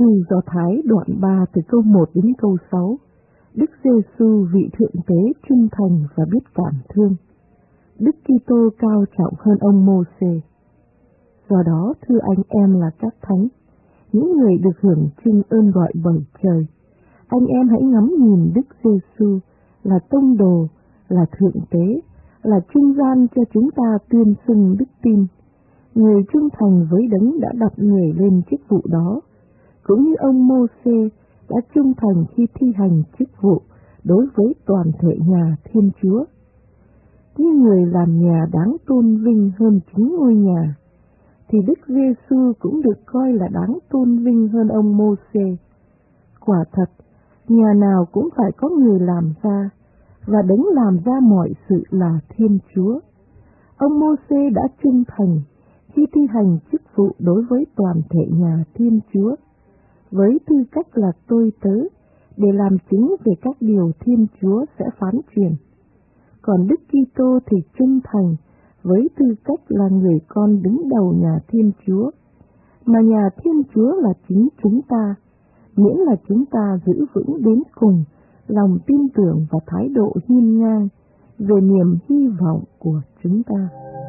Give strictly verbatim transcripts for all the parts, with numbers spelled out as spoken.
Thư Do Thái đoạn ba từ câu một đến câu sáu. Đức Giê-xu vị thượng tế trung thành và biết cảm thương. Đức Kitô cao trọng hơn ông Mô-sê. Do đó, thưa anh em là các thánh, những người được hưởng chưng ơn gọi bởi trời, anh em hãy ngắm nhìn Đức Giê-xu là tông đồ, là thượng tế, là trung gian cho chúng ta tuyên xưng đức tin, người trung thành với đấng đã đặt người lên chức vụ đó, cũng như ông Mô-sê đã trung thành khi thi hành chức vụ đối với toàn thể nhà Thiên Chúa. Như người làm nhà đáng tôn vinh hơn chính ngôi nhà, thì Đức Giê-xu cũng được coi là đáng tôn vinh hơn ông Mô-sê. Quả thật, nhà nào cũng phải có người làm ra, và đấng làm ra mọi sự là Thiên Chúa. Ông Mô-sê đã trung thành khi thi hành chức vụ đối với toàn thể nhà Thiên Chúa, với tư cách là tôi tớ, để làm chứng về các điều Thiên Chúa sẽ phán truyền. Còn Đức Kitô thì trung thành với tư cách là người con đứng đầu nhà Thiên Chúa, mà nhà Thiên Chúa là chính chúng ta, miễn là chúng ta giữ vững đến cùng lòng tin tưởng và thái độ hiên ngang về niềm hy vọng của chúng ta.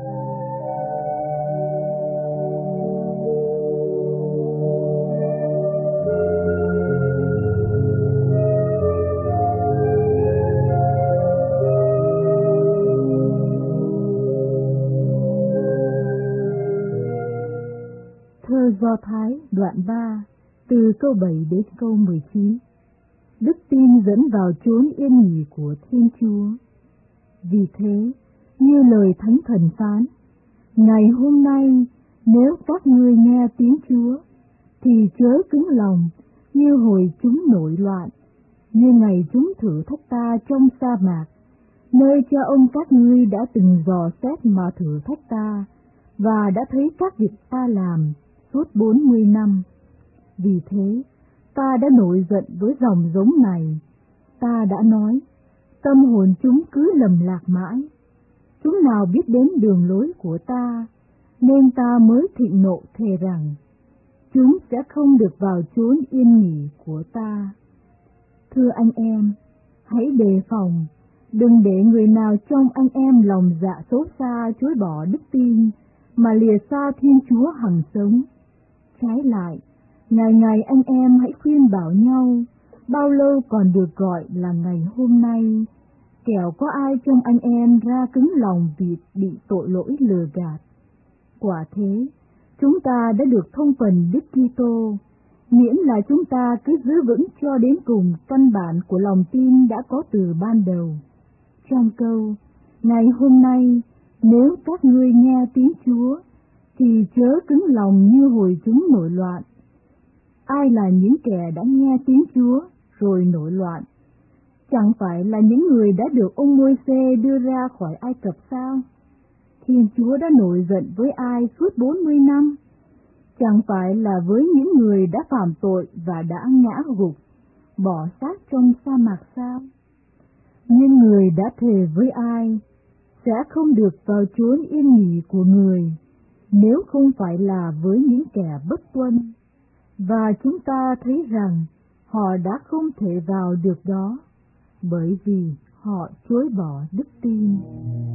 Thơ Do Thái đoạn ba từ câu bảy đến câu mười chín. Đức tin dẫn vào chốn yên nghỉ của Thiên Chúa. Vì thế, như lời Thánh Thần phán, ngày hôm nay nếu các ngươi nghe tiếng Chúa, thì chớ cứng lòng như hồi chúng nổi loạn, như ngày chúng thử thách ta trong sa mạc, nơi cha ông các ngươi đã từng dò xét mà thử thách ta, và đã thấy các việc ta làm suốt bốn mươi năm. Vì thế, ta đã nổi giận với dòng giống này. Ta đã nói, tâm hồn chúng cứ lầm lạc mãi. Chúng nào biết đến đường lối của ta, nên ta mới thịnh nộ thề rằng, chúng sẽ không được vào chốn yên nghỉ của ta. Thưa anh em, hãy đề phòng, đừng để người nào trong anh em lòng dạ xấu xa chối bỏ đức tin, mà lìa xa Thiên Chúa hằng sống. Trái lại, ngày ngày anh em hãy khuyên bảo nhau, bao lâu còn được gọi là ngày hôm nay, kẻo có ai trong anh em ra cứng lòng vì bị tội lỗi lừa gạt. Quả thế, chúng ta đã được thông phần Đức Kitô, miễn là chúng ta cứ giữ vững cho đến cùng căn bản của lòng tin đã có từ ban đầu. Trong câu, ngày hôm nay, nếu các ngươi nghe tiếng Chúa, thì chớ cứng lòng như hồi chúng nổi loạn. Ai là những kẻ đã nghe tiếng Chúa rồi nổi loạn? Chẳng phải là những người đã được ông Môi-se đưa ra khỏi Ai Cập sao? Thiên Chúa đã nổi giận với ai suốt bốn mươi năm? Chẳng phải là với những người đã phạm tội và đã ngã gục, bỏ xác trong sa mạc sao? Nhưng người đã thề với ai sẽ không được vào chốn yên nghỉ của người, nếu không phải là với những kẻ bất tuân. Và chúng ta thấy rằng họ đã không thể vào được đó, bởi vì họ chối bỏ đức tin.